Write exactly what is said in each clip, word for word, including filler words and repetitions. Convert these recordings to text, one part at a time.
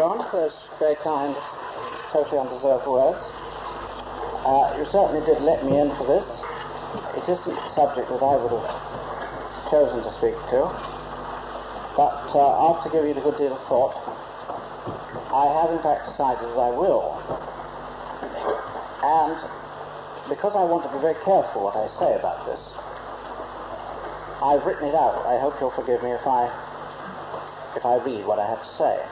John, for those very kind, totally undeserved words. Uh, you certainly did let me in for this. It isn't a subject that I would have chosen to speak to, but uh, after giving it a good deal of thought, I have in fact decided that I will. And because I want to be very careful what I say about this, I've written it out. I hope you'll forgive me if I if I read what I have to say.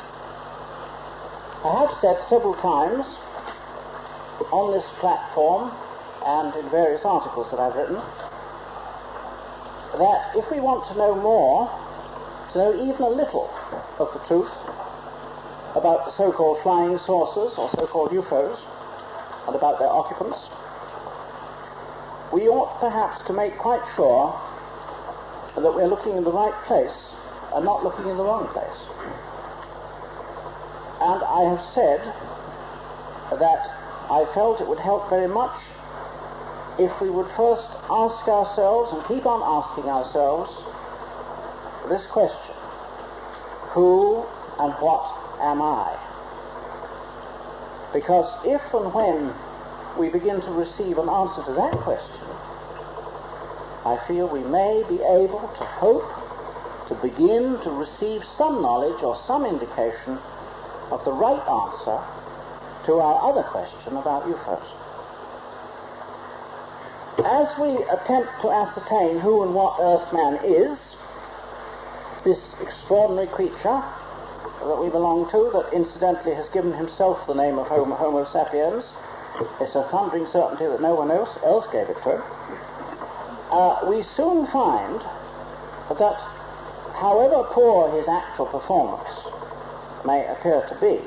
I have said several times on this platform and in various articles that I've written that if we want to know more, to know even a little of the truth about the so-called flying saucers or so-called U F Os and about their occupants, we ought perhaps to make quite sure that we're looking in the right place and not looking in the wrong place. And I have said that I felt it would help very much if we would first ask ourselves and keep on asking ourselves this question: who and what am I? Because if and when we begin to receive an answer to that question, I feel we may be able to hope to begin to receive some knowledge or some indication of the right answer to our other question about U F Os. As we attempt to ascertain who and what Earthman is, this extraordinary creature that we belong to, that incidentally has given himself the name of Homo, Homo sapiens, it's a thundering certainty that no one else, else gave it to him, uh, we soon find that however poor his actual performance may appear to be,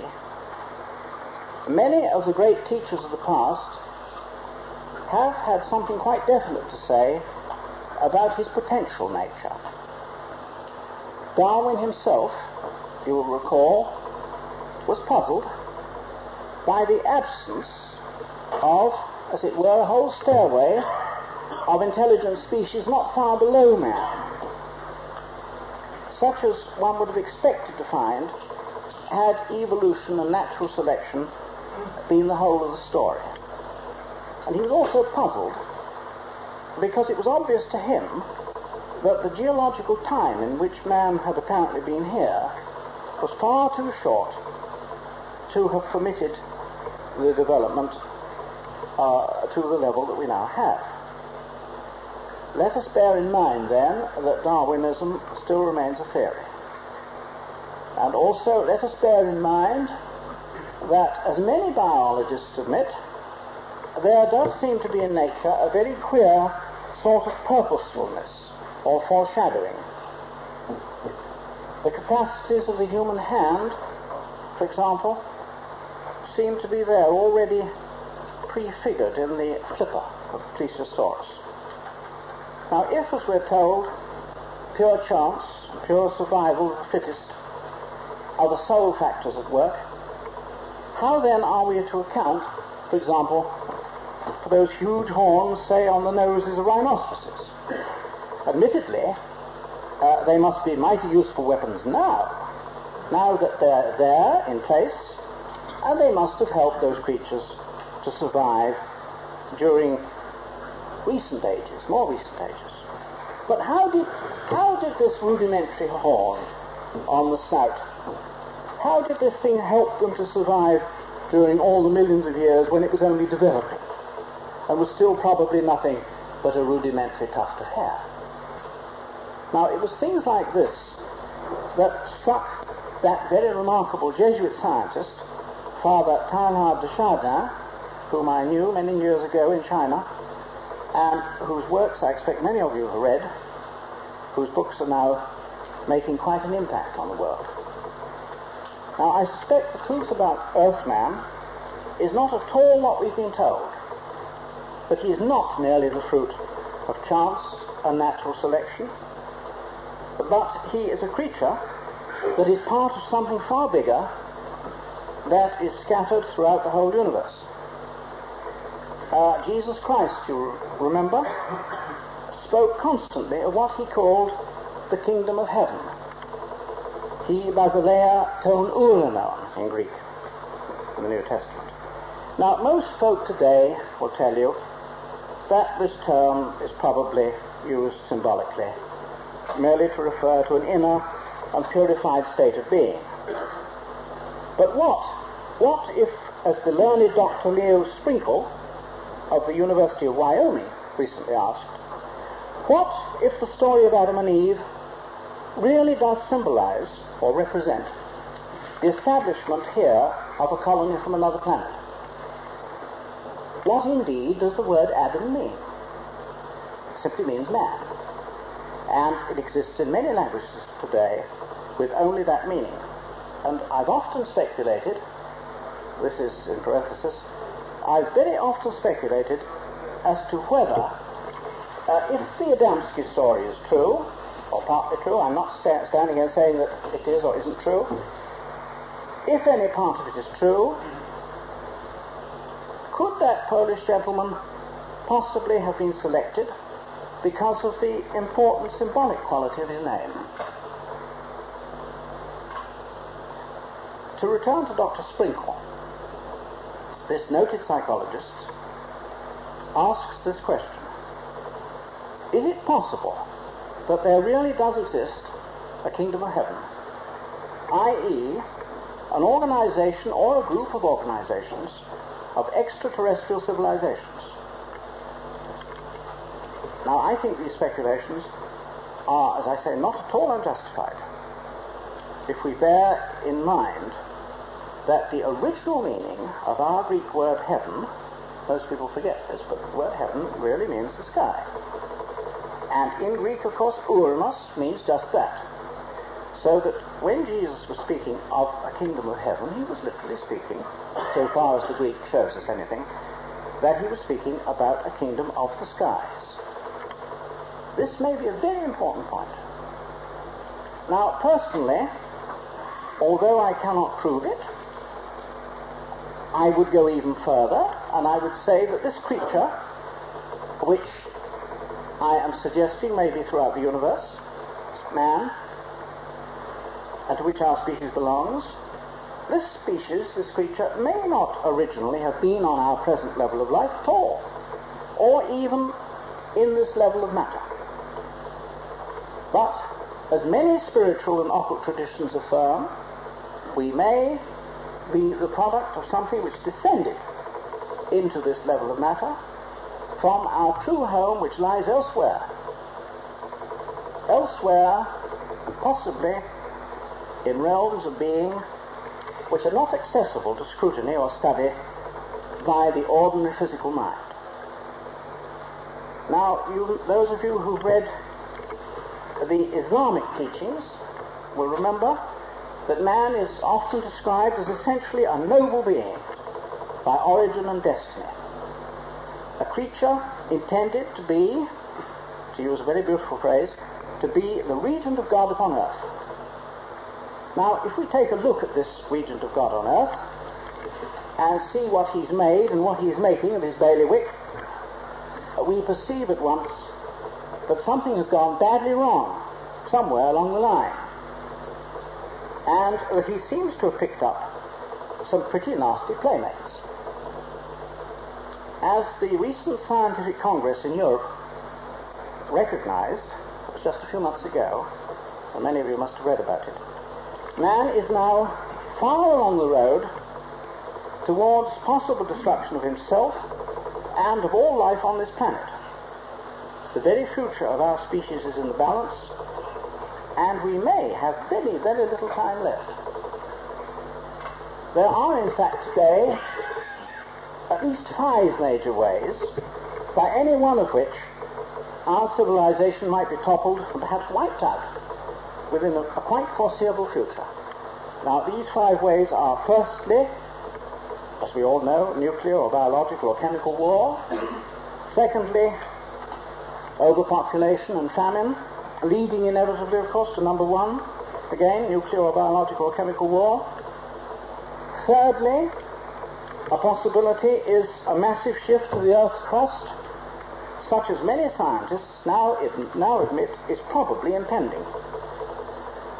many of the great teachers of the past have had something quite definite to say about his potential nature. Darwin himself, you will recall, was puzzled by the absence of, as it were, a whole stairway of intelligent species not far below man, such as one would have expected to find had evolution and natural selection been the whole of the story. And he was also puzzled because it was obvious to him that the geological time in which man had apparently been here was far too short to have permitted the development uh, to the level that we now have. Let us bear in mind then that Darwinism still remains a theory. And also let us bear in mind that, as many biologists admit, there does seem to be in nature a very queer sort of purposefulness or foreshadowing. The capacities of the human hand, for example, seem to be there already prefigured in the flipper of Plesiosaurus. Now, if, as we're told, pure chance, pure survival of the fittest are the sole factors at work, how then are we to account, for example, for those huge horns, say, on the noses of rhinoceroses? Admittedly, uh, they must be mighty useful weapons now, now that they're there in place, and they must have helped those creatures to survive during recent ages, more recent ages. But how did, how did this rudimentary horn on the snout, how did this thing help them to survive during all the millions of years when it was only developing and was still probably nothing but a rudimentary tuft of hair? Now, it was things like this that struck that very remarkable Jesuit scientist, Father Teilhard de Chardin, whom I knew many years ago in China, and whose works I expect many of you have read, whose books are now making quite an impact on the world. Now, I suspect the truth about Earthman is not at all what we've been told, that he is not merely the fruit of chance and natural selection, but he is a creature that is part of something far bigger that is scattered throughout the whole universe. Uh, Jesus Christ, you remember, spoke constantly of what he called the kingdom of heaven. He basileia ton uranon in Greek, in the New Testament. Now, most folk today will tell you that this term is probably used symbolically, merely to refer to an inner and purified state of being. But what? What if, as the learned Doctor Leo Sprinkle of the University of Wyoming recently asked, what if the story of Adam and Eve really does symbolize or represent the establishment here of a colony from another planet? What indeed does the word Adam mean? It simply means man. And it exists in many languages today with only that meaning. And I've often speculated, this is in parenthesis, I've very often speculated as to whether, uh, if the Adamski story is true, or partly true, I'm not sta- standing here saying that it is or isn't true, if any part of it is true, could that Polish gentleman possibly have been selected because of the important symbolic quality of his name? To return to Doctor Sprinkle, this noted psychologist asks this question: is it possible that there really does exist a kingdom of heaven, that is, an organization or a group of organizations of extraterrestrial civilizations? Now, I think these speculations are, as I say, not at all unjustified if we bear in mind that the original meaning of our Greek word heaven, most people forget this, but the word heaven really means the sky. And in Greek, of course, uranos means just that. So that when Jesus was speaking of a kingdom of heaven, he was literally speaking, so far as the Greek shows us anything, that he was speaking about a kingdom of the skies. This may be a very important point. Now, personally, although I cannot prove it, I would go even further, and I would say that this creature, which I am suggesting may be throughout the universe, man, and to which our species belongs, this species, this creature, may not originally have been on our present level of life at all, or even in this level of matter. But, as many spiritual and occult traditions affirm, we may be the product of something which descended into this level of matter from our true home, which lies elsewhere. Elsewhere, and possibly in realms of being which are not accessible to scrutiny or study by the ordinary physical mind. Now, you, those of you who've read the Islamic teachings will remember that man is often described as essentially a noble being by origin and destiny. A creature intended to be, to use a very beautiful phrase, to be the regent of God upon earth. Now, if we take a look at this regent of God on earth and see what he's made and what he's making of his bailiwick, we perceive at once that something has gone badly wrong somewhere along the line, and that he seems to have picked up some pretty nasty playmates. As the recent scientific congress in Europe recognized, it was just a few months ago, and many of you must have read about it, man is now far along the road towards possible destruction of himself and of all life on this planet. The very future of our species is in the balance, and we may have very, very little time left. There are, in fact, today at least five major ways by any one of which our civilization might be toppled and perhaps wiped out within a, a quite foreseeable future. Now, these five ways are, firstly, as we all know, nuclear or biological or chemical war. Secondly, overpopulation and famine, leading inevitably, of course, to number one, again, nuclear or biological or chemical war. Thirdly, a possibility is a massive shift to the Earth's crust, such as many scientists now, now admit is probably impending.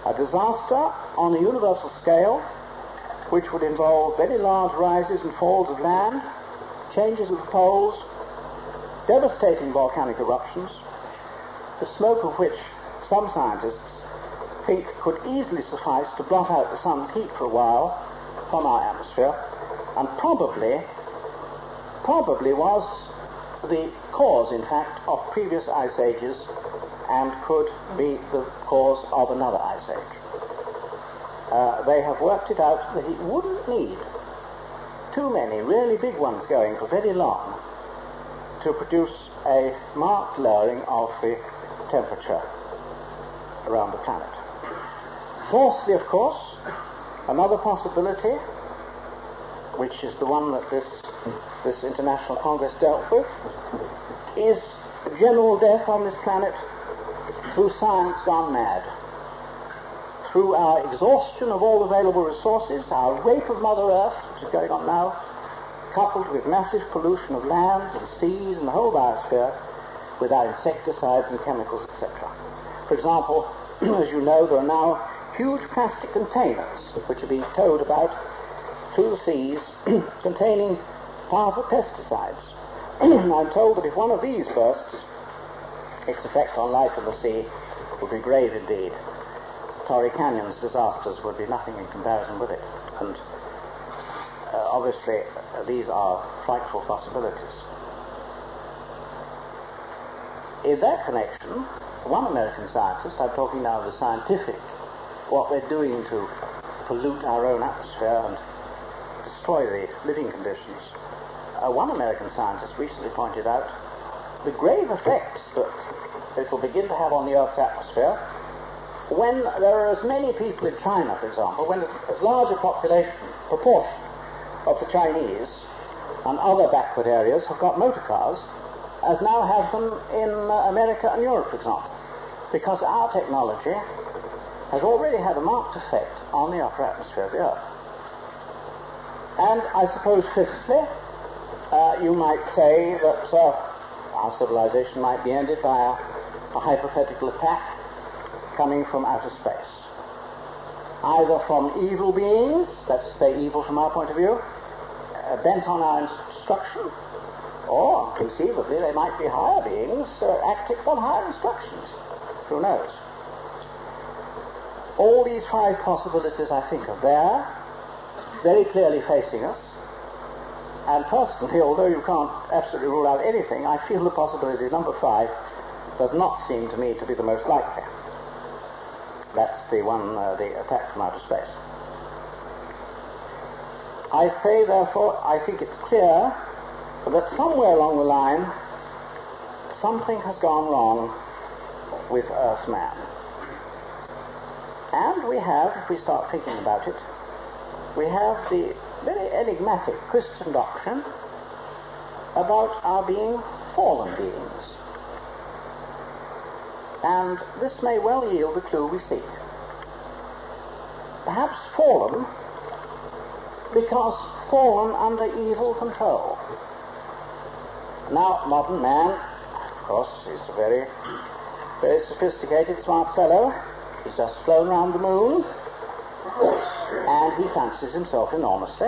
A disaster on a universal scale, which would involve very large rises and falls of land, changes of the poles, devastating volcanic eruptions, the smoke of which some scientists think could easily suffice to blot out the sun's heat for a while from our atmosphere, and probably, probably was the cause, in fact, of previous ice ages and could be the cause of another ice age. Uh, they have worked it out that it wouldn't need too many really big ones going for very long to produce a marked lowering of the temperature around the planet. Fourthly, of course, another possibility, which is the one that this, this International Congress dealt with, is general death on this planet through science gone mad. Through our exhaustion of all available resources, our rape of Mother Earth, which is going on now, coupled with massive pollution of lands and seas and the whole biosphere with our insecticides and chemicals, et cetera. For example, as you know, there are now huge plastic containers which are being towed about through the seas containing powerful pesticides. I'm told that if one of these bursts, its effect on life in the sea would be grave indeed. Torrey Canyon's disasters would be nothing in comparison with it. And uh, obviously uh, these are frightful possibilities. In that connection, one American scientist, I'm talking now of the scientific, what we're doing to pollute our own atmosphere and destroy the living conditions, uh, one American scientist recently pointed out the grave effects that it will begin to have on the Earth's atmosphere when there are as many people in China, for example, when as, as large a population, proportion of the Chinese and other backward areas have got motor cars as now have them in uh, America and Europe, for example, because our technology has already had a marked effect on the upper atmosphere of the Earth. And I suppose, fifthly, uh, you might say that uh, our civilization might be ended by a, a hypothetical attack coming from outer space, either from evil beings, that's to say evil from our point of view, uh, bent on our instruction, or conceivably they might be higher beings uh, acting on higher instructions. Who knows? All these five possibilities, I think, are there, very clearly facing us. And personally, although you can't absolutely rule out anything, I feel the possibility number five does not seem to me to be the most likely. That's the one, uh, the attack from outer space. I say, therefore, I think it's clear that somewhere along the line something has gone wrong with Earth man. And we have, if we start thinking about it, we have the very enigmatic Christian doctrine about our being fallen beings. And this may well yield the clue we seek. Perhaps fallen because fallen under evil control. Now, modern man, of course, is a very, very sophisticated, smart fellow. He's just flown around the moon, and he fancies himself enormously.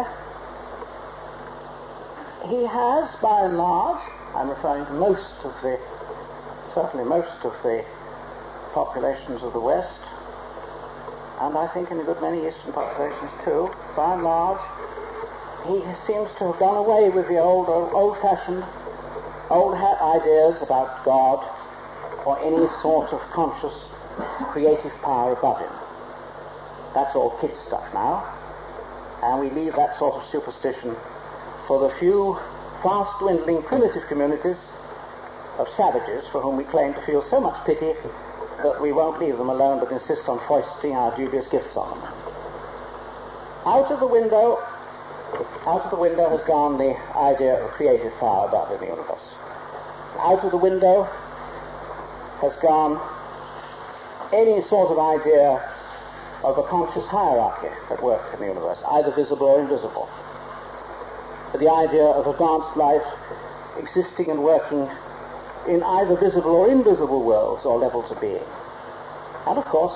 He has, by and large, I'm referring to most of the, certainly most of the populations of the West, and I think in a good many Eastern populations too, by and large, he seems to have gone away with the old, old-fashioned, old hat ideas about God or any sort of conscious, creative power above him. That's all kid stuff now, and we leave that sort of superstition for the few fast-dwindling primitive communities of savages for whom we claim to feel so much pity that we won't leave them alone but insist on foisting our dubious gifts on them. Out of the window, out of the window has gone the idea of creative power above in the universe. Out of the window has gone any sort of idea of a conscious hierarchy at work in the universe, either visible or invisible. The idea of advanced life existing and working in either visible or invisible worlds or levels of being. And of course,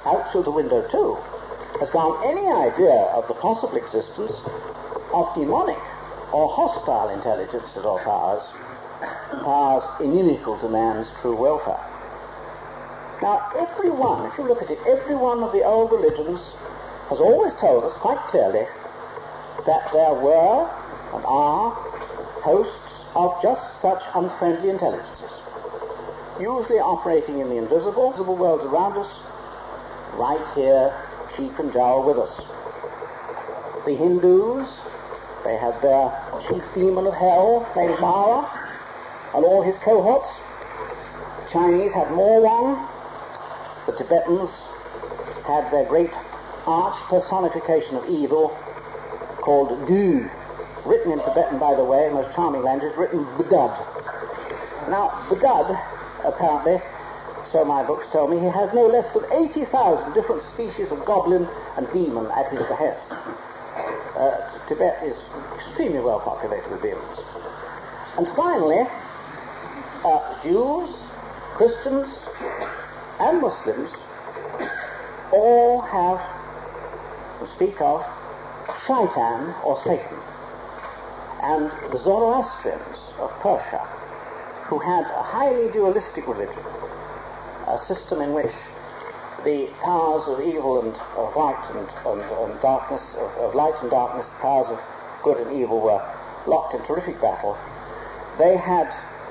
out through the window too, has gone any idea of the possible existence of demonic or hostile intelligences or powers, powers inimical to man's true welfare. Now, every one, if you look at it, every one of the old religions has always told us quite clearly that there were and are hosts of just such unfriendly intelligences, usually operating in the invisible, visible world around us, right here, cheek and jowl with us. The Hindus, they had their chief demon of hell named Mara and all his cohorts. The Chinese had Mo Wang. The Tibetans had their great arch personification of evil called Du, written in Tibetan, by the way, a most charming language, written Budad. Now, Budad, apparently, so my books tell me, he has no less than eighty thousand different species of goblin and demon at his behest. Uh, Tibet is extremely well populated with demons. And finally, uh, Jews, Christians, and Muslims all have to speak of Shaitan or Satan. And the Zoroastrians of Persia, who had a highly dualistic religion, a system in which the powers of evil and of light and, and, and darkness, of, of light and darkness, powers of good and evil were locked in terrific battle, they had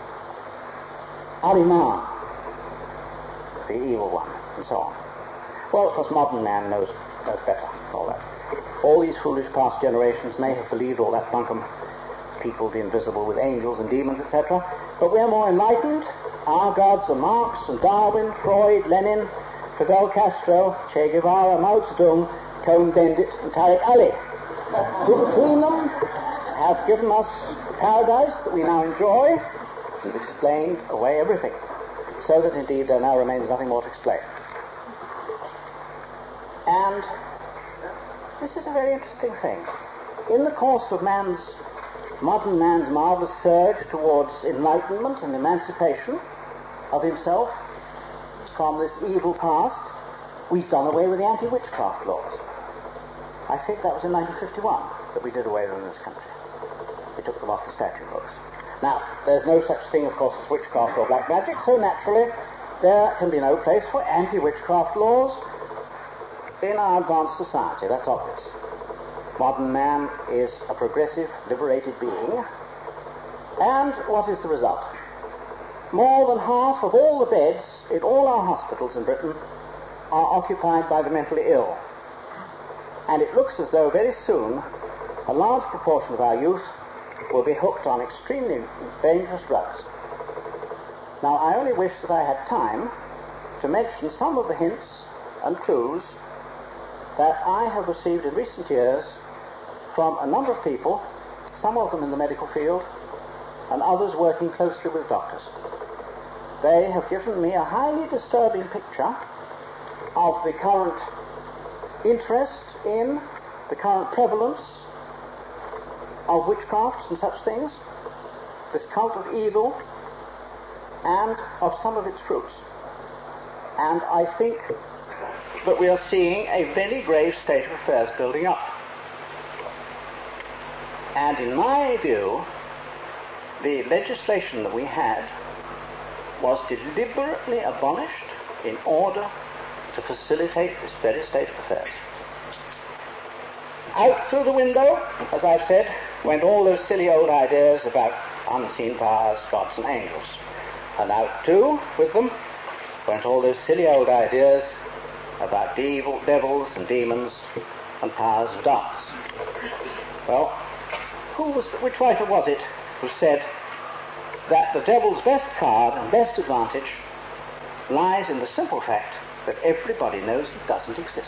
Ahriman, the evil one, and so on. Well, of course, modern man knows, knows better, all that. All these foolish past generations may have believed all that bunkum, people the invisible with angels and demons, et cetera. But we're more enlightened. Our gods are Marx and Darwin, Freud, Lenin, Fidel Castro, Che Guevara, Mao Zedong, Cohn-Bendit, and Tariq Ali, who between them have given us paradise that we now enjoy and explained away everything, so that indeed there now remains nothing more to explain. And this is a very interesting thing. In the course of man's, modern man's marvelous surge towards enlightenment and emancipation of himself from this evil past, we've done away with the anti-witchcraft laws. I think that was in nineteen fifty-one that we did away with them in this country. We took them off the statute books. Now, there's no such thing, of course, as witchcraft or black magic, so naturally there can be no place for anti-witchcraft laws in our advanced society. That's obvious. Modern man is a progressive, liberated being. And what is the result? More than half of all the beds in all our hospitals in Britain are occupied by the mentally ill. And it looks as though very soon a large proportion of our youth will be hooked on extremely dangerous drugs. Now, I only wish that I had time to mention some of the hints and clues that I have received in recent years from a number of people, some of them in the medical field, and others working closely with doctors. They have given me a highly disturbing picture of the current interest in, the current prevalence of witchcrafts and such things, this cult of evil, and of some of its fruits. And I think that we are seeing a very grave state of affairs building up. And in my view, the legislation that we had was deliberately abolished in order to facilitate this very state of affairs. Out through the window, as I've said, went all those silly old ideas about unseen powers, gods and angels. And out too, with them, went all those silly old ideas about devil, devils and demons and powers of darkness. Well, who was, which writer was it who said that the devil's best card and best advantage lies in the simple fact that everybody knows he doesn't exist?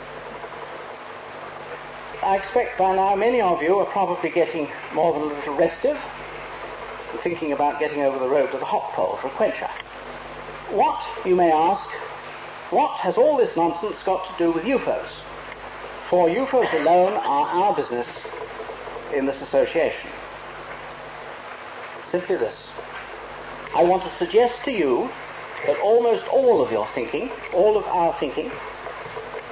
I expect by now many of you are probably getting more than a little restive and thinking about getting over the road to the hop pole for a quencher. What, you may ask, what has all this nonsense got to do with U F Os? For U F Os alone are our business in this association. Simply this. I want to suggest to you that almost all of your thinking, all of our thinking,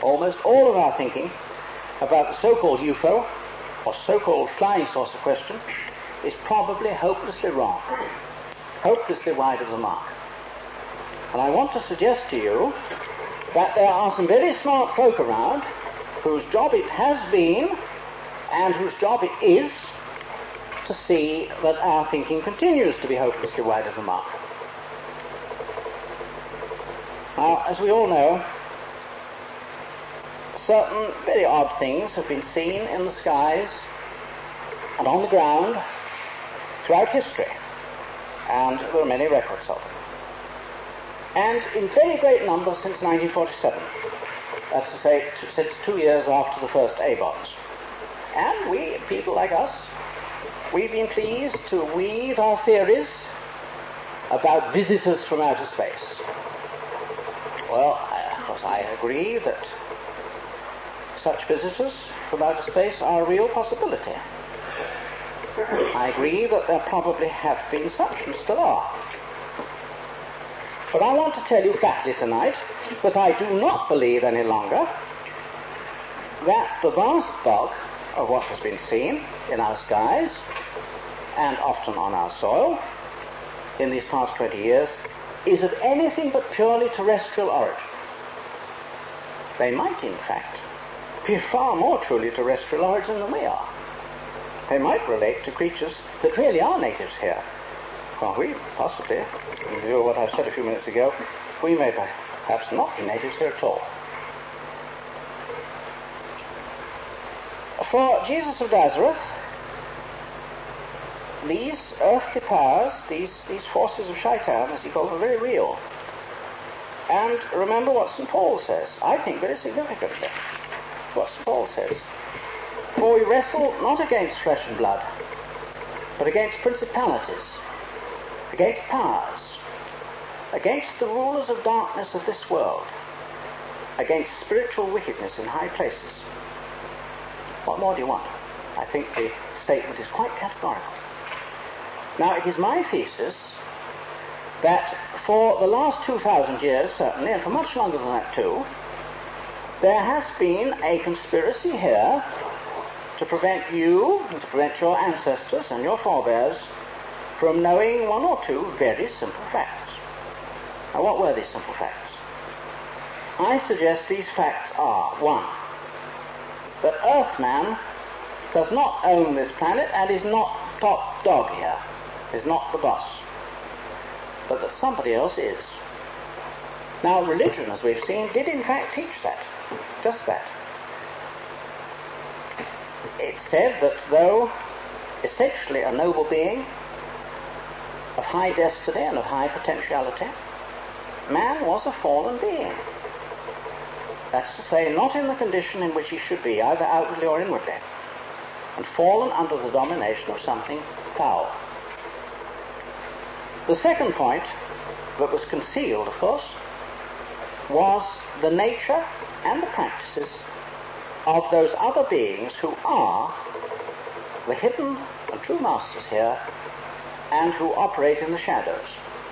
almost all of our thinking about the so-called U F O or so-called flying saucer question is probably hopelessly wrong, hopelessly wide of the mark. And I want to suggest to you that there are some very smart folk around whose job it has been and whose job it is to see that our thinking continues to be hopelessly wide of the mark. Now, as we all know, certain very odd things have been seen in the skies and on the ground throughout history, and there are many records of them. And in very great numbers since nineteen forty-seven, that's to say, t- since two years after the first A B O Ts. And we, people like us, we've been pleased to weave our theories about visitors from outer space. Well, I, of course, I agree that such visitors from outer space are a real possibility. I agree that there probably have been such and still are. But I want to tell you flatly tonight that I do not believe any longer that the vast bulk of what has been seen in our skies and often on our soil in these past twenty years is of anything but purely terrestrial origin. They might, in fact, be far more truly terrestrial origin than we are. They might relate to creatures that really are natives here. Well, we possibly, in view of what I said a few minutes ago, we may perhaps not be natives here at all. For Jesus of Nazareth, these earthly powers, these, these forces of Shaitan, as he called them, are very real. And remember what Saint Paul says, I think very significantly, what Saint Paul says. For we wrestle not against flesh and blood, but against principalities, against powers, against the rulers of darkness of this world, against spiritual wickedness in high places. What more do you want? I think the statement is quite categorical. Now, it is my thesis that for the last two thousand years, certainly, and for much longer than that too, there has been a conspiracy here to prevent you and to prevent your ancestors and your forebears from knowing one or two very simple facts. Now, what were these simple facts? I suggest these facts are, one, that Earthman does not own this planet and is not top dog here, is not the boss, but that somebody else is. Now, religion, as we've seen, did in fact teach that, just that. It said that though essentially a noble being of high destiny and of high potentiality, man was a fallen being. That's to say, not in the condition in which he should be, either outwardly or inwardly, and fallen under the domination of something foul. The second point, that was concealed, of course, was the nature and the practices of those other beings who are the hidden and true masters here and who operate in the shadows.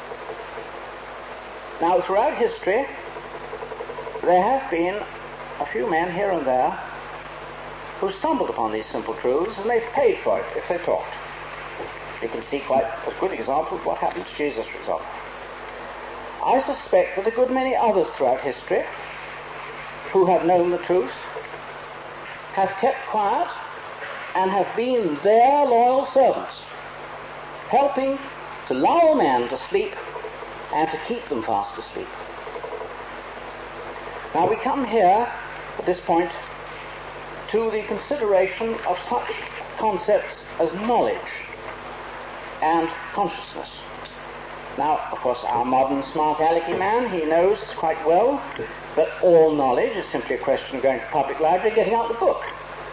Now, throughout history, there have been a few men here and there who stumbled upon these simple truths, and they've paid for it if they talked. You can see quite a good example of what happened to Jesus, for example. I suspect that a good many others throughout history who have known the truth have kept quiet and have been their loyal servants, helping to lull men to sleep and to keep them fast asleep. Now we come here, at this point, to the consideration of such concepts as knowledge and consciousness. Now, of course, our modern smart alecky man, he knows quite well that all knowledge is simply a question of going to the public library and getting out the book.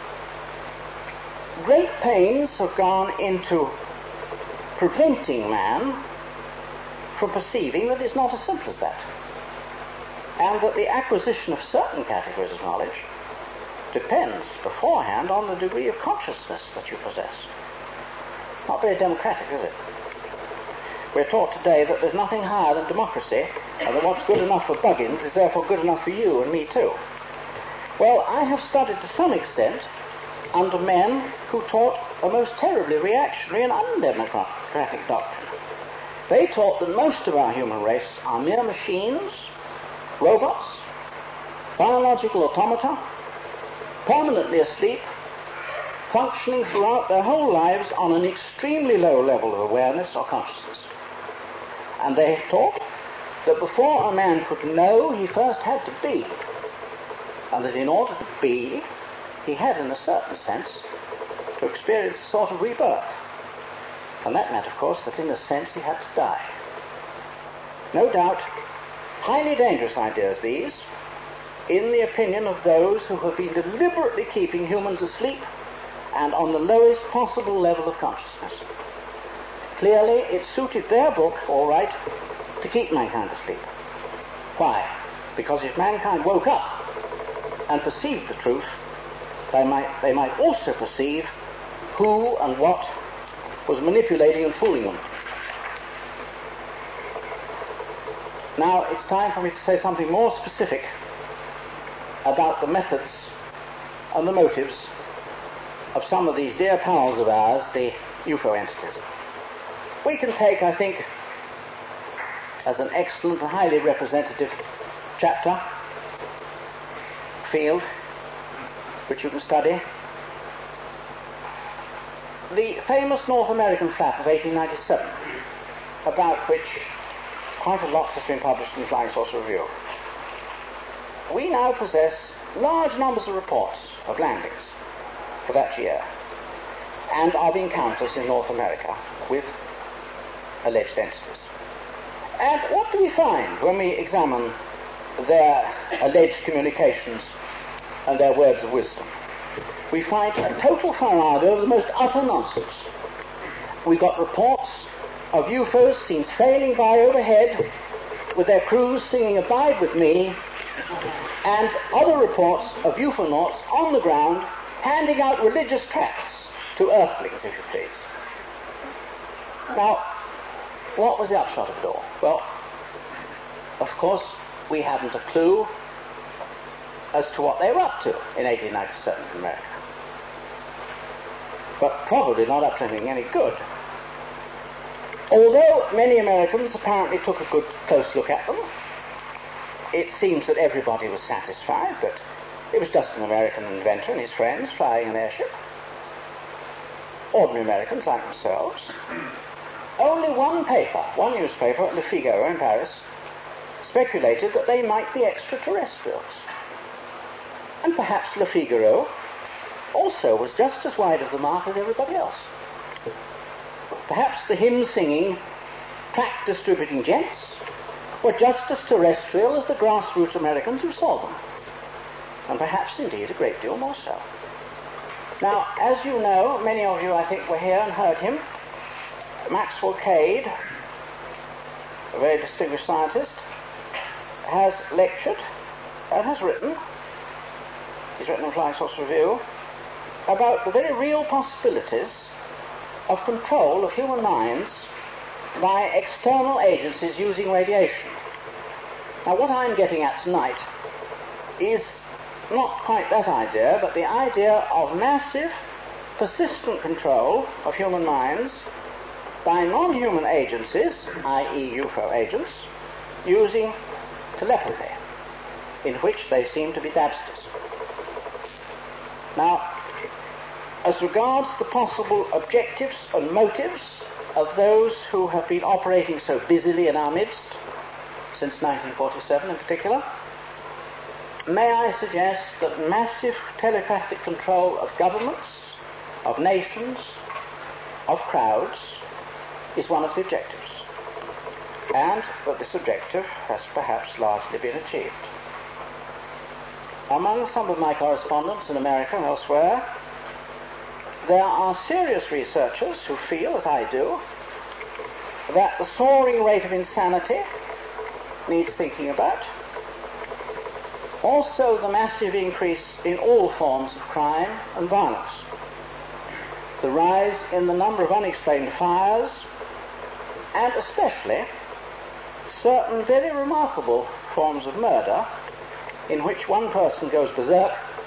Great pains have gone into preventing man from perceiving that it's not as simple as that, and that the acquisition of certain categories of knowledge depends beforehand on the degree of consciousness that you possess. Not very democratic, is it? We're taught today that there's nothing higher than democracy, and that what's good enough for Buggins is therefore good enough for you and me too. Well, I have studied to some extent under men who taught a most terribly reactionary and undemocratic doctrine. They taught that most of our human race are mere machines, robots, biological automata, permanently asleep, functioning throughout their whole lives on an extremely low level of awareness or consciousness. And they have taught that before a man could know, he first had to be, and that in order to be, he had, in a certain sense, to experience a sort of rebirth. And that meant, of course, that in a sense he had to die. No doubt, highly dangerous ideas these, in the opinion of those who have been deliberately keeping humans asleep and on the lowest possible level of consciousness. Clearly, it suited their book, all right, to keep mankind asleep. Why? Because if mankind woke up and perceived the truth, they might, they might also perceive who and what was manipulating and fooling them. Now, it's time for me to say something more specific about the methods and the motives of some of these dear pals of ours, the U F O entities. We can take, I think, as an excellent and highly representative chapter, field, which you can study, the famous North American flap of eighteen ninety-seven, about which quite a lot has been published in the Flying Saucer Review. We now possess large numbers of reports of landings for that year and of encounters in North America with alleged entities. And what do we find when we examine their alleged communications and their words of wisdom? We find a total farrago of the most utter nonsense. We got reports of U F Os seen sailing by overhead with their crews singing "Abide with Me," and other reports of UFOnauts on the ground handing out religious tracts to earthlings, if you please. Now, what was the upshot of it all? Well, of course, we haven't a clue as to what they were up to in eighteen ninety-seven in America. But probably not up to anything any good. Although many Americans apparently took a good close look at them, it seems that everybody was satisfied that it was just an American inventor and his friends flying an airship. Ordinary Americans like themselves. Only one paper, one newspaper, Le Figaro in Paris, speculated that they might be extraterrestrials. And perhaps Le Figaro also was just as wide of the mark as everybody else. Perhaps the hymn-singing, tract-distributing gents were just as terrestrial as the grassroots Americans who saw them. And perhaps, indeed, a great deal more so. Now, as you know, many of you, I think, were here and heard him, Maxwell Cade, a very distinguished scientist, has lectured and has written, he's written in Flying Saucer Review, about the very real possibilities of control of human minds by external agencies using radiation. Now, what I'm getting at tonight is not quite that idea, but the idea of massive, persistent control of human minds by non-human agencies, that is U F O agents, using telepathy, in which they seem to be dabsters. Now, as regards the possible objectives and motives of those who have been operating so busily in our midst, since nineteen forty-seven in particular, may I suggest that massive telepathic control of governments, of nations, of crowds, is one of the objectives, and that this objective has perhaps largely been achieved. Among some of my correspondents in America and elsewhere, there are serious researchers who feel, as I do, that the soaring rate of insanity needs thinking about. Also, the massive increase in all forms of crime and violence. The rise in the number of unexplained fires, and especially certain very remarkable forms of murder in which one person goes berserk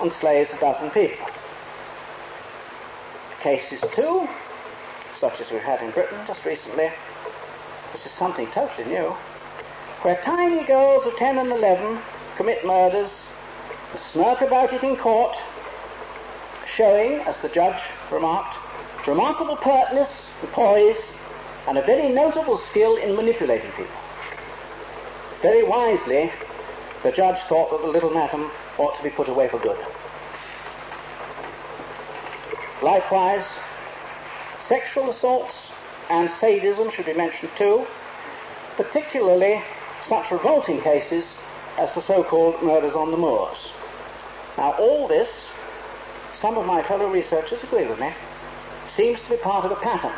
and slays a dozen people. Cases too, such as we've had in Britain just recently, this is something totally new, where tiny girls of ten and eleven commit murders, smirk about it in court, showing, as the judge remarked, remarkable pertness and poise and a very notable skill in manipulating people. Very wisely, the judge thought that the little madam ought to be put away for good. Likewise, sexual assaults and sadism should be mentioned too, particularly such revolting cases as the so-called murders on the moors. Now all this, some of my fellow researchers agree with me, seems to be part of a pattern.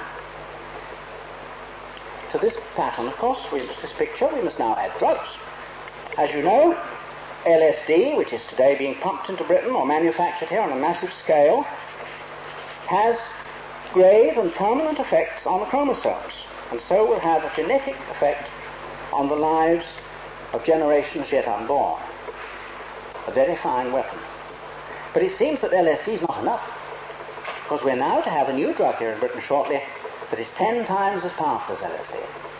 To this pattern, of course, we, this picture, we must now add drugs. As you know, L S D, which is today being pumped into Britain or manufactured here on a massive scale, has grave and permanent effects on the chromosomes, and so will have a genetic effect on the lives of generations yet unborn. A very fine weapon. But it seems that L S D is not enough, because we're now to have a new drug here in Britain shortly that is ten times as powerful as L S D.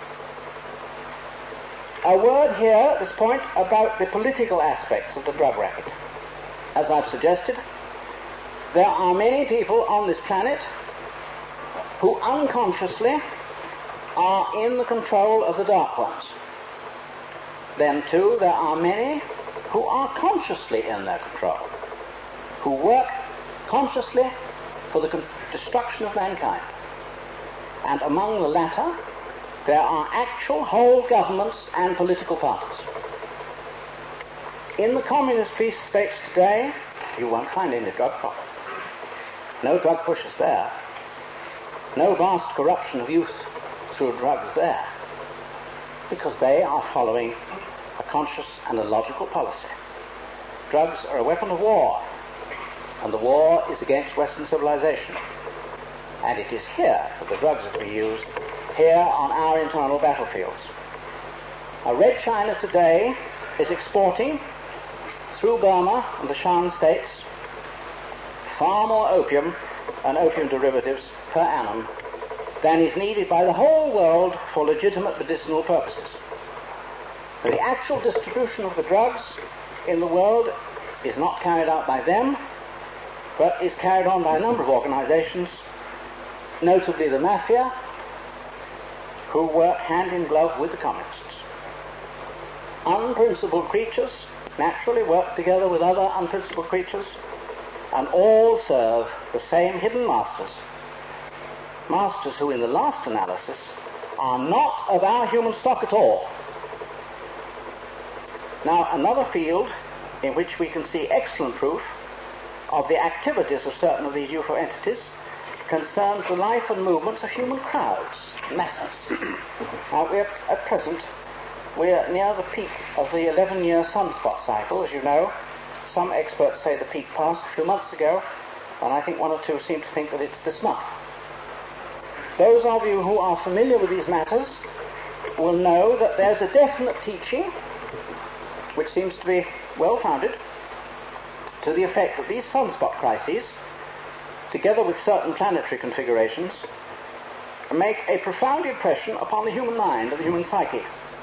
A word here at this point about the political aspects of the drug racket. As I've suggested, there are many people on this planet who unconsciously are in the control of the dark ones. Then too, there are many who are consciously in their control, who work consciously for the con- destruction of mankind. And among the latter, there are actual whole governments and political parties. In the communist police states today, you won't find any drug problem. No drug pushers there. No vast corruption of youth through drugs there. Because they are following a conscious and a logical policy. Drugs are a weapon of war, and the war is against Western civilization. And it is here that the drugs are to be used, here on our internal battlefields. Now, Red China today is exporting through Burma and the Shan states far more opium and opium derivatives per annum than is needed by the whole world for legitimate medicinal purposes. The actual distribution of the drugs in the world is not carried out by them, but is carried on by a number of organizations, notably the Mafia, who work hand in glove with the communists. Unprincipled creatures naturally work together with other unprincipled creatures, and all serve the same hidden masters, masters who in the last analysis are not of our human stock at all. Now, another field in which we can see excellent proof of the activities of certain of these U F O entities concerns the life and movements of human crowds, masses. Now, we're, at present, we're near the peak of the eleven-year sunspot cycle, as you know. Some experts say the peak passed a few months ago, and I think one or two seem to think that it's this month. Those of you who are familiar with these matters will know that there's a definite teaching, which seems to be well-founded, to the effect that these sunspot crises, together with certain planetary configurations, make a profound impression upon the human mind and the human psyche.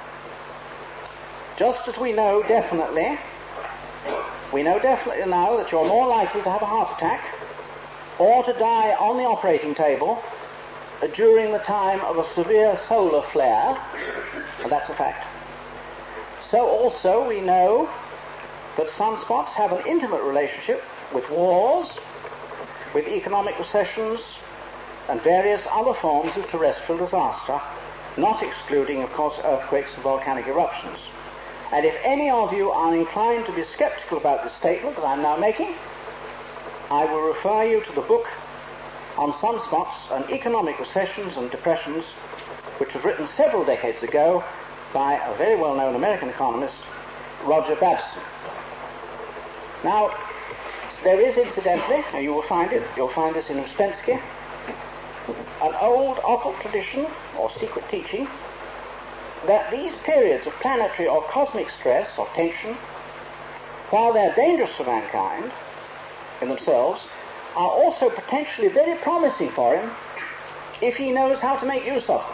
Just as we know definitely, we know definitely now that you're more likely to have a heart attack or to die on the operating table during the time of a severe solar flare, and that's a fact. So also we know that sunspots have an intimate relationship with wars, with economic recessions, and various other forms of terrestrial disaster, not excluding, of course, earthquakes and volcanic eruptions. And if any of you are inclined to be skeptical about this statement that I'm now making, I will refer you to the book on sunspots and economic recessions and depressions, which was written several decades ago by a very well-known American economist, Roger Babson. Now, there is, incidentally, and you will find it, you'll find this in Uspensky, an old occult tradition, or secret teaching, that these periods of planetary or cosmic stress or tension, while they're dangerous for mankind, in themselves, are also potentially very promising for him if he knows how to make use of them.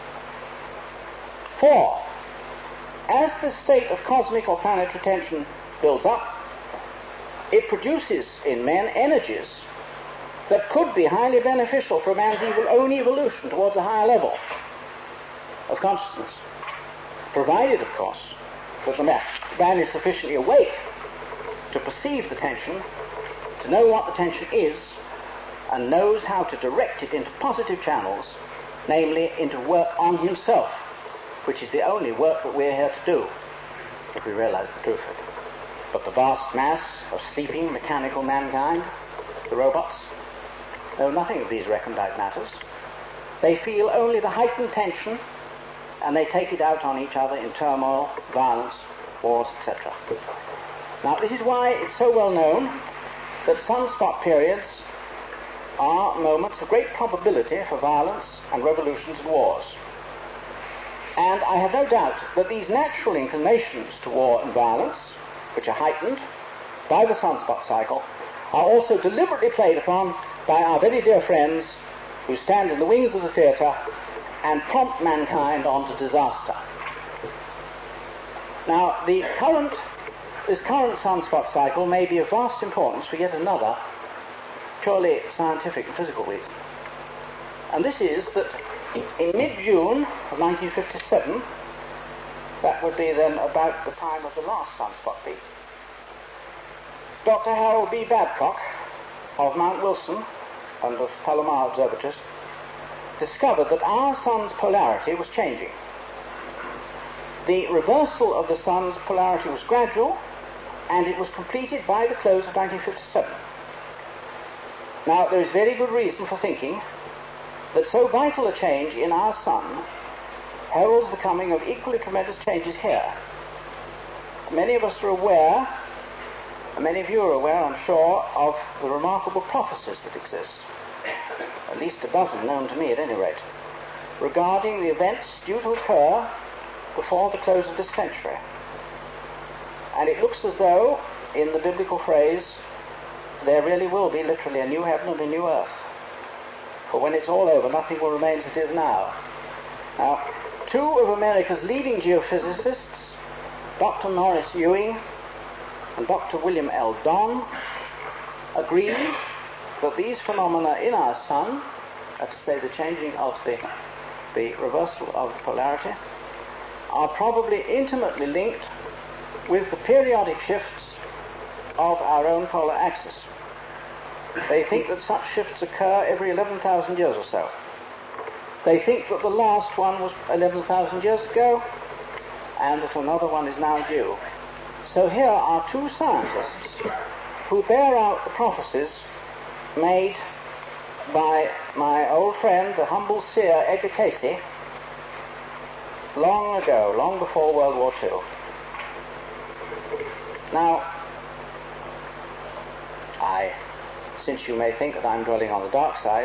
For, as the state of cosmic or planetary tension builds up, it produces in men energies that could be highly beneficial for man's evil, own evolution towards a higher level of consciousness, provided, of course, that the man is sufficiently awake to perceive the tension, to know what the tension is, and knows how to direct it into positive channels, namely into work on himself, which is the only work that we're here to do, if we realize the truth of it. But the vast mass of sleeping, mechanical mankind, the robots, know nothing of these recondite matters. They feel only the heightened tension, and they take it out on each other in turmoil, violence, wars, et cetera. Now, this is why it's so well known that sunspot periods are moments of great probability for violence and revolutions and wars. And I have no doubt that these natural inclinations to war and violence, which are heightened by the sunspot cycle, are also deliberately played upon by our very dear friends who stand in the wings of the theatre and prompt mankind on to disaster. Now, the current, this current sunspot cycle may be of vast importance for yet another purely scientific and physical reason. And this is that in mid-June of nineteen fifty-seven, that would be then about the time of the last sunspot peak, Doctor Harold B. Babcock of Mount Wilson and of Palomar Observatories discovered that our sun's polarity was changing. The reversal of the sun's polarity was gradual, and it was completed by the close of nineteen fifty-seven. Now, there is very good reason for thinking that so vital a change in our sun heralds the coming of equally tremendous changes here. Many of us are aware, and many of you are aware, I'm sure, of the remarkable prophecies that exist, at least a dozen known to me at any rate, regarding the events due to occur before the close of this century. And it looks as though, in the biblical phrase, there really will be literally a new heaven and a new earth. For when it's all over, nothing will remain as it is now. Now, two of America's leading geophysicists, Doctor Norris Ewing and Doctor William L. Don, agree that these phenomena in our sun, that's to say the changing of the, the reversal of polarity, are probably intimately linked with the periodic shifts of our own polar axis. They think that such shifts occur every eleven thousand years or so. They think that the last one was eleven thousand years ago, and that another one is now due. So here are two scientists who bear out the prophecies made by my old friend, the humble seer Edgar Cayce, long ago, long before World War Two. Now, I, since you may think that I'm dwelling on the dark side,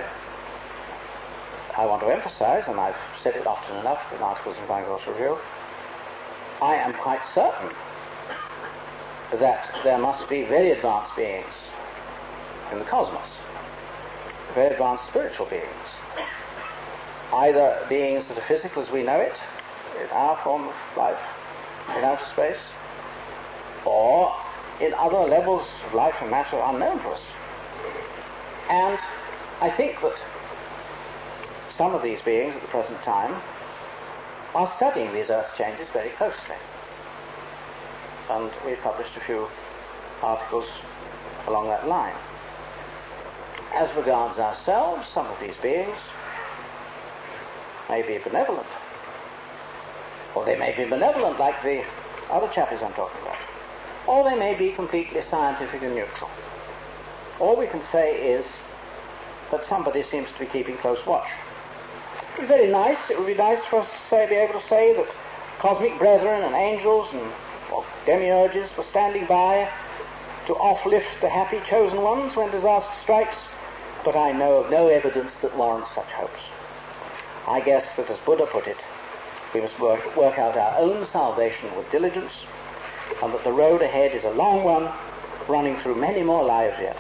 I want to emphasize, and I've said it often enough in articles in Bangor's Review, I am quite certain that there must be very advanced beings in the cosmos, very advanced spiritual beings, either beings that are physical as we know it, in our form of life, in outer space, or in other levels of life and matter unknown to us. And I think that some of these beings at the present time are studying these earth changes very closely. And we published a few articles along that line. As regards ourselves, some of these beings may be benevolent, or they may be benevolent like the other chappies I'm talking about, or they may be completely scientific and neutral. All we can say is that somebody seems to be keeping close watch. It would be very nice, it would be nice for us to say, be able to say that cosmic brethren and angels and or demiurges were standing by to uplift the happy chosen ones when disaster strikes, but I know of no evidence that warrants such hopes. I guess that, as Buddha put it, we must work, work out our own salvation with diligence, and that the road ahead is a long one, running through many more lives yet.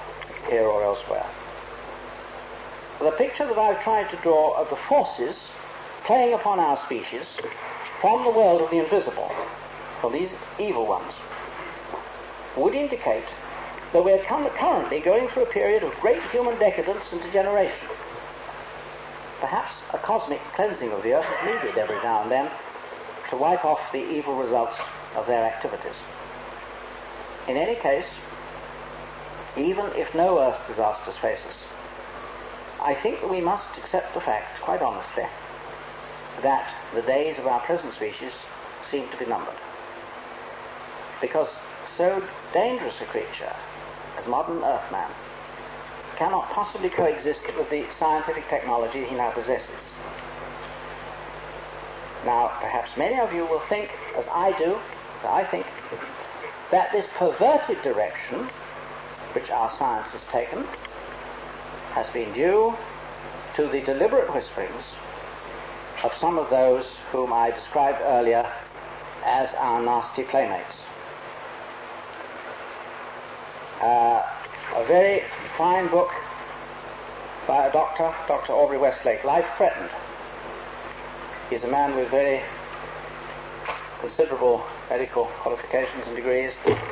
here or elsewhere. The picture that I've tried to draw of the forces playing upon our species from the world of the invisible, from these evil ones, would indicate that we're currently going through a period of great human decadence and degeneration. Perhaps a cosmic cleansing of the earth is needed every now and then to wipe off the evil results of their activities. In any case, even if no earth disasters face us, I think that we must accept the fact, quite honestly, that the days of our present species seem to be numbered. Because so dangerous a creature as modern Earthman cannot possibly coexist with the scientific technology he now possesses. Now, perhaps many of you will think, as I do, that I think, that this perverted direction which our science has taken has been due to the deliberate whisperings of some of those whom I described earlier as our nasty playmates. Uh, a very fine book by a doctor, Doctor Aubrey Westlake, Life Threatened. He's a man with very considerable medical qualifications and degrees.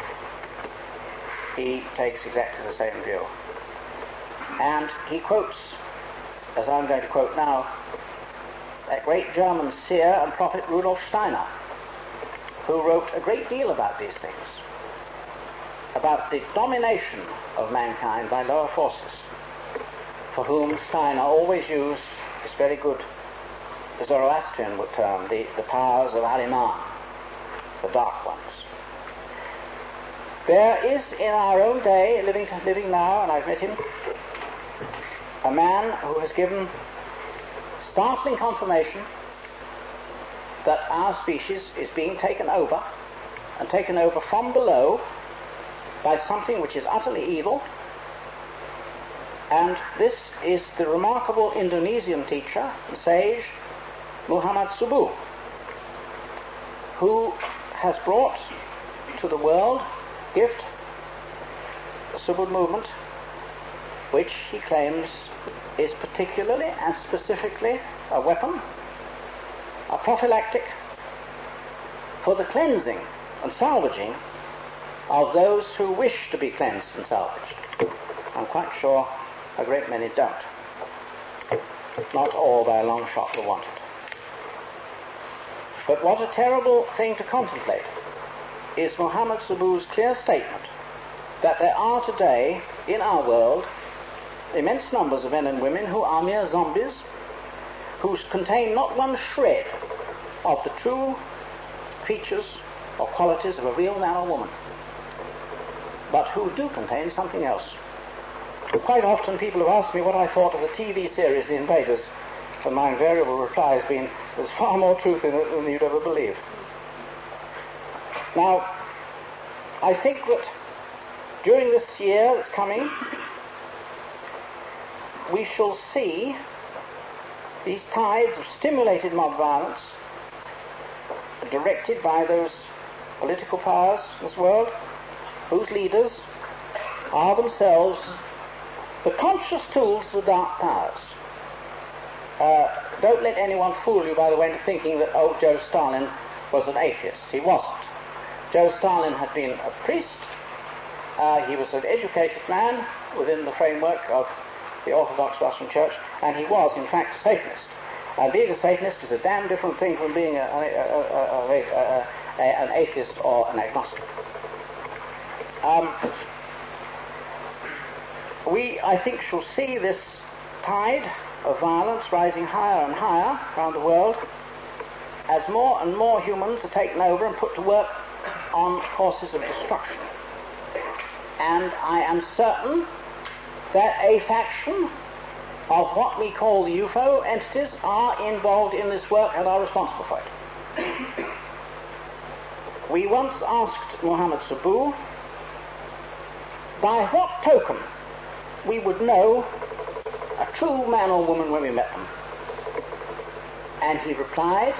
He takes exactly the same view. And he quotes, as I'm going to quote now, that great German seer and prophet Rudolf Steiner, who wrote a great deal about these things, about the domination of mankind by lower forces, for whom Steiner always used this very good Zoroastrian term, the, the powers of Ahriman, the dark ones. There is in our own day, living, living now, and I've met him, a man who has given startling confirmation that our species is being taken over, and taken over from below, by something which is utterly evil. And this is the remarkable Indonesian teacher and sage Muhammad Subuh, who has brought to the world gift the Subud movement, which he claims is particularly and specifically a weapon, a prophylactic for the cleansing and salvaging of those who wish to be cleansed and salvaged. I'm quite sure a great many don't. Not all by a long shot will want it. But what a terrible thing to contemplate is Muhammad Subuh's clear statement that there are today in our world immense numbers of men and women who are mere zombies, who contain not one shred of the true features or qualities of a real man or woman, but who do contain something else. Quite often people have asked me what I thought of the T V series The Invaders, and my invariable reply has been, there's far more truth in it than you'd ever believe. Now, I think that during this year that's coming, we shall see these tides of stimulated mob violence directed by those political powers in this world, whose leaders are themselves the conscious tools of the dark powers. Uh, don't let anyone fool you, by the way, into thinking that, oh, Joe Stalin was an atheist. He wasn't. Joe Stalin had been a priest. Uh, he was an educated man within the framework of the Orthodox Russian Church, and he was, in fact, a Satanist. And being a Satanist is a damn different thing from being a, a, a, a, a, a, an atheist or an agnostic. Um, we, I think, shall see this tide of violence rising higher and higher around the world as more and more humans are taken over and put to work on courses of destruction. And I am certain that a faction of what we call the U F O entities are involved in this work and are responsible for it. We once asked Muhammad Subuh by what token we would know a true man or woman when we met them. And he replied,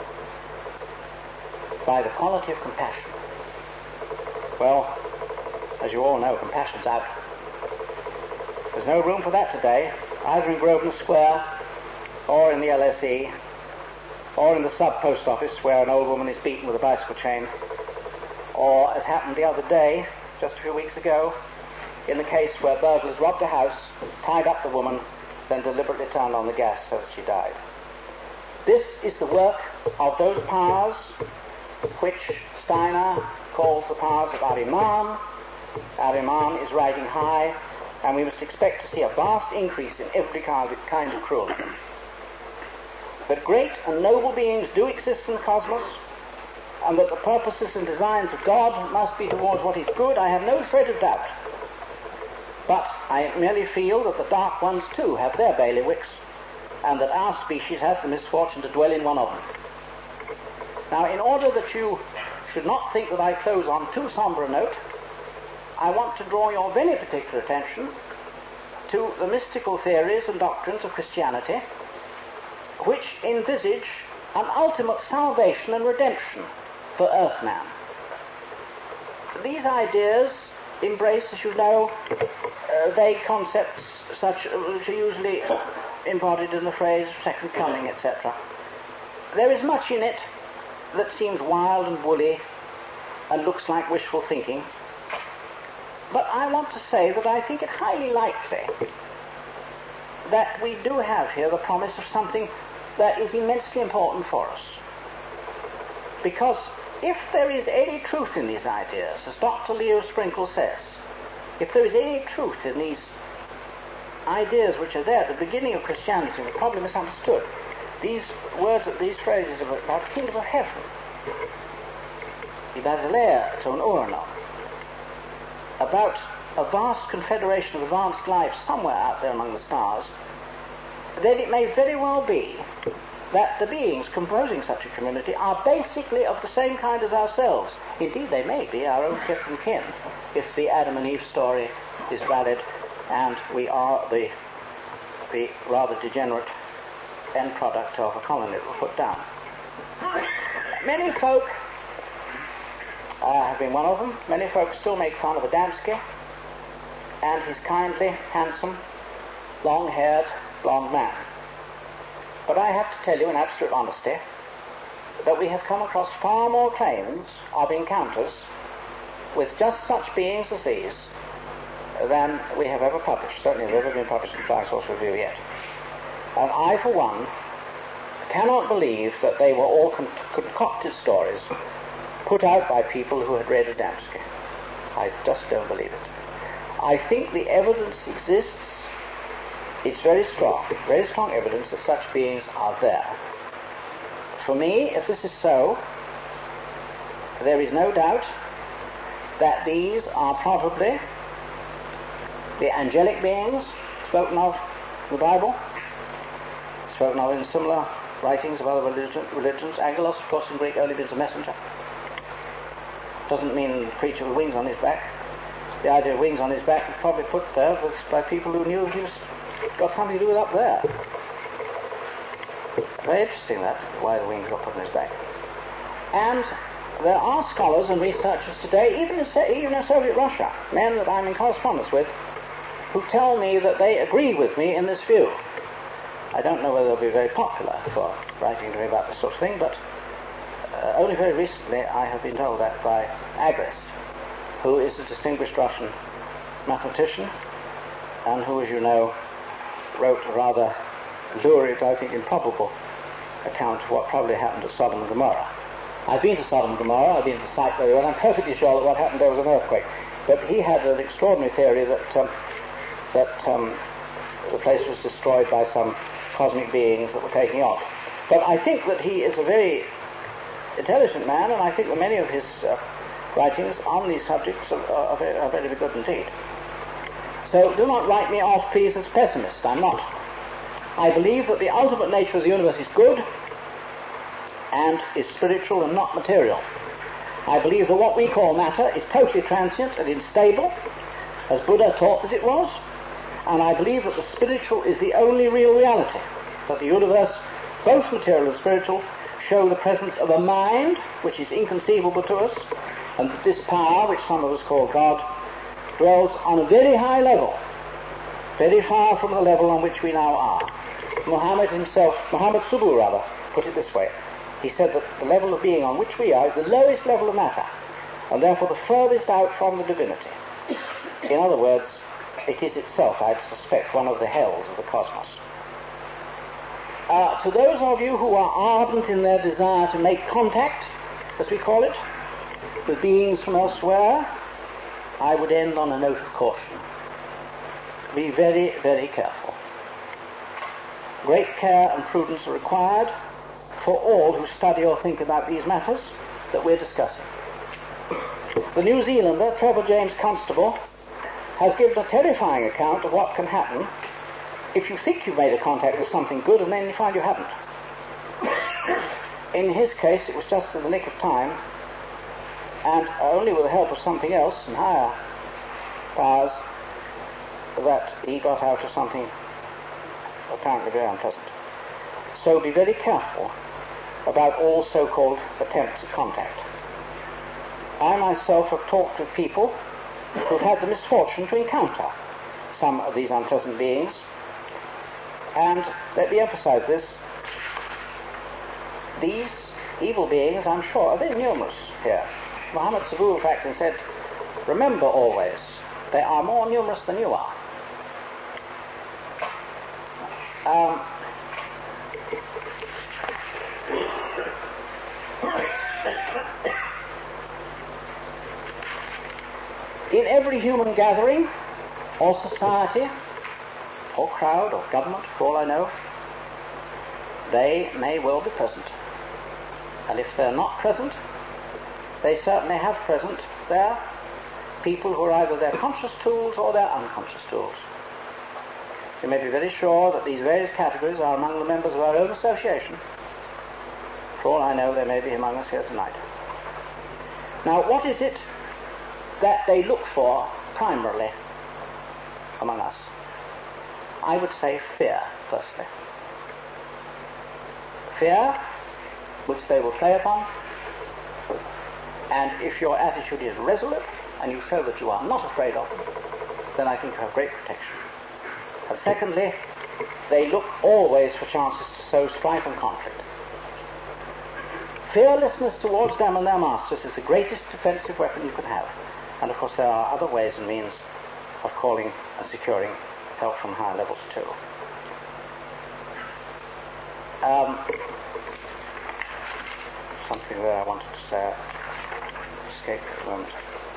by the quality of compassion. Well, as you all know, compassion's out. There's no room for that today, either in Grosvenor Square or in the L S E or in the sub-post office where an old woman is beaten with a bicycle chain, or, as happened the other day, just a few weeks ago, in the case where burglars robbed a house, tied up the woman, then deliberately turned on the gas so that she died. This is the work of those powers which Steiner calls the powers of Ahriman. Ahriman is riding high, and we must expect to see a vast increase in every kind of, kind of cruelty. That great and noble beings do exist in the cosmos, and that the purposes and designs of God must be towards what is good, I have no shred of doubt. But I merely feel that the dark ones too have their bailiwicks, and that our species has the misfortune to dwell in one of them. Now, in order that you should not think that I close on too somber a note, I want to draw your very particular attention to the mystical theories and doctrines of Christianity, which envisage an ultimate salvation and redemption for Earthman. These ideas embrace, as you know, uh, vague concepts such which are usually embodied in the phrase second coming, et cetera. There is much in it that seems wild and woolly and looks like wishful thinking, but I want to say that I think it highly likely that we do have here the promise of something that is immensely important for us. Because if there is any truth in these ideas, as Doctor Leo Sprinkle says, if there is any truth in these ideas which are there at the beginning of Christianity, were probably misunderstood, these words, these phrases about the kingdom of heaven, the Basileia ton Urano, about a vast confederation of advanced life somewhere out there among the stars, then it may very well be that the beings composing such a community are basically of the same kind as ourselves. Indeed, they may be our own kith and kin, if the Adam and Eve story is valid and we are the, the rather degenerate end product of a colony that was put down. Many folk, I have been one of them, many folk still make fun of Adamski and his kindly, handsome, long-haired, blonde man. But I have to tell you in absolute honesty that we have come across far more claims of encounters with just such beings as these than we have ever published. Certainly have ever been published in Flying Saucer Review yet. And I, for one, cannot believe that they were all con- concocted stories put out by people who had read Adamski. I just don't believe it. I think the evidence exists. It's very strong, very strong evidence that such beings are there. For me, if this is so, there is no doubt that these are probably the angelic beings spoken of in the Bible, spoken of in similar writings of other religion, religions. Angelos, of course, in Greek only means a messenger. Doesn't mean a creature with wings on his back. The idea of wings on his back was probably put there by people who knew he was got something to do with up there. Very interesting, that, why the wings got put on his back. And there are scholars and researchers today, even in, even in Soviet Russia, men that I'm in correspondence with, who tell me that they agree with me in this view. I don't know whether they'll be very popular for writing to me about this sort of thing, but uh, only very recently I have been told that by Agrest, who is a distinguished Russian mathematician, and who, as you know, wrote a rather lurid, I think improbable, account of what probably happened at Sodom and Gomorrah. I've been to Sodom and Gomorrah, I've been to the site very well, I'm perfectly sure that what happened there was an earthquake. But he had an extraordinary theory that um, that um, the place was destroyed by some cosmic beings that were taking off. But I think that he is a very intelligent man, and I think that many of his uh, writings on these subjects are, are, very, are very good indeed. So do not write me off, please, as a pessimist. I'm not. I believe that the ultimate nature of the universe is good and is spiritual and not material. I believe that what we call matter is totally transient and unstable, as Buddha taught that it was, and I believe that the spiritual is the only real reality, that the universe, both material and spiritual, show the presence of a mind which is inconceivable to us, and that this power, which some of us call God, dwells on a very high level very far from the level on which we now are. Muhammad himself, Muhammad Subuh rather, put it this way. He said that the level of being on which we are is the lowest level of matter, and therefore the furthest out from the divinity. In other words, it is itself, I'd suspect, one of the hells of the cosmos. Uh, to those of you who are ardent in their desire to make contact, as we call it, with beings from elsewhere, I would end on a note of caution. Be very, very careful. Great care and prudence are required for all who study or think about these matters that we're discussing. The New Zealander, Trevor James Constable, has given a terrifying account of what can happen if you think you've made a contact with something good and then you find you haven't. In his case, it was just in the nick of time, and only with the help of something else and higher powers that he got out of something apparently very unpleasant. So be very careful about all so-called attempts at contact. I myself have talked with people who've had the misfortune to encounter some of these unpleasant beings, and let me emphasize this, these evil beings, I'm sure, are very numerous here. Muhammad Subuh, in fact, said, remember always, they are more numerous than you are. Um, in every human gathering, or society, or crowd, or government, for all I know, they may well be present. And if they're not present, they certainly have present there people who are either their conscious tools or their unconscious tools. You may be very sure that these various categories are among the members of our own association. For all I know, they may be among us here tonight. Now, what is it that they look for primarily among us? I would say fear, firstly. Fear, which they will play upon, and if your attitude is resolute and you show that you are not afraid of them, then I think you have great protection. And secondly, they look always for chances to sow strife and conflict. Fearlessness towards them and their masters is the greatest defensive weapon you can have. And of course there are other ways and means of calling and securing help from higher levels too. Um, something that I wanted to say escaped at the moment.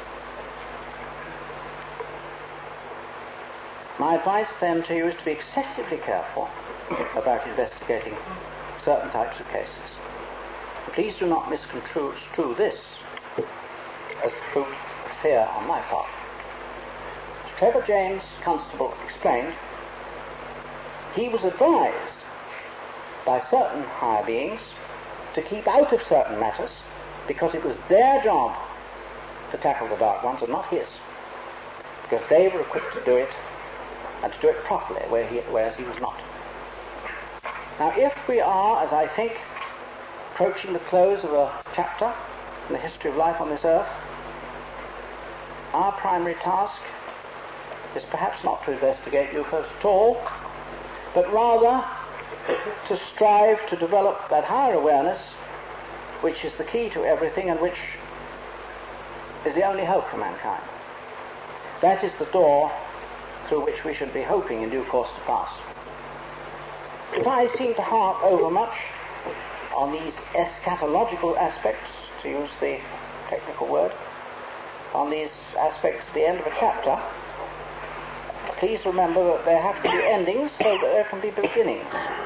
My advice then to you is to be excessively careful about investigating certain types of cases. Please do not misconstrue this as the fruit of fear on my part. As Trevor James Constable explained, he was advised by certain higher beings to keep out of certain matters because it was their job to tackle the dark ones and not his, because they were equipped to do it and to do it properly, where he, whereas he was not. Now, if we are, as I think, approaching the close of a chapter in the history of life on this earth, our primary task is perhaps not to investigate U F Os at all, but rather to strive to develop that higher awareness which is the key to everything and which is the only hope for mankind. That is the door through which we should be hoping in due course to pass. If I seem to harp over much on these eschatological aspects, to use the technical word, on these aspects at the end of a chapter, please remember that there have to be endings so that there can be beginnings.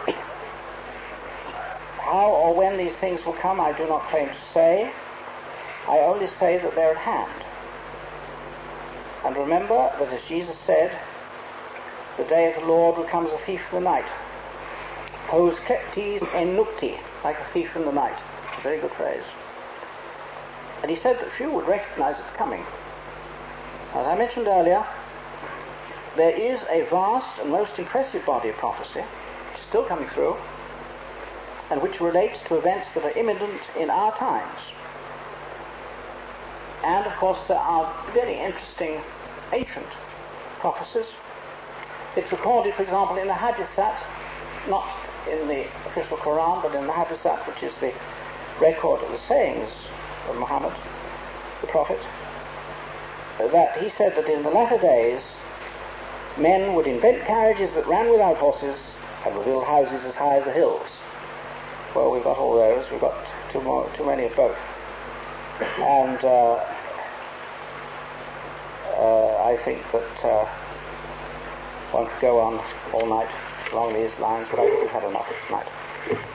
How or when these things will come, I do not claim to say. I only say that they're at hand. And remember that as Jesus said, the day of the Lord will come as a thief in the night. Hos kleptes en nupti, like a thief in the night. A very good phrase. And he said that few would recognize its coming. As I mentioned earlier, there is a vast and most impressive body of prophecy, which is still coming through, and which relates to events that are imminent in our times. And of course there are very interesting ancient prophecies It's recorded, for example, in the Hadithat, not in the official Quran, but in the Hadithat, which is the record of the sayings of Muhammad, the Prophet, that he said that in the latter days men would invent carriages that ran without horses and would build houses as high as the hills. Well, we've got all those. We've got too, more, too many of both. And uh, uh, I think that uh, one could go on all night along these lines, but I think we've had enough tonight.